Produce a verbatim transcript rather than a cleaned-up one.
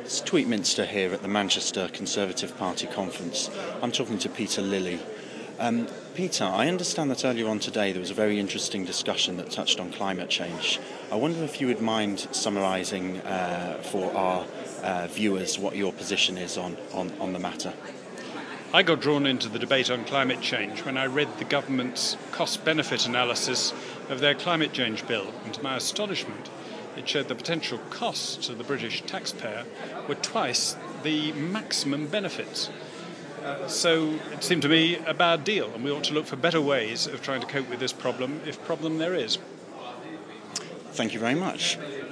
It's Tweetminster here at the Manchester Conservative Party conference. I'm talking to Peter Lilly. Um, Peter, I understand that earlier on today there was a very interesting discussion that touched on climate change. I wonder if you would mind summarising uh, for our uh, viewers what your position is on, on, on the matter. I got drawn into the debate on climate change when I read the government's cost-benefit analysis of their climate change bill, and to my astonishment, it showed the potential costs to the British taxpayer were twice the maximum benefits. Uh, so it seemed to me a bad deal, and we ought to look for better ways of trying to cope with this problem, if problem there is. Thank you very much.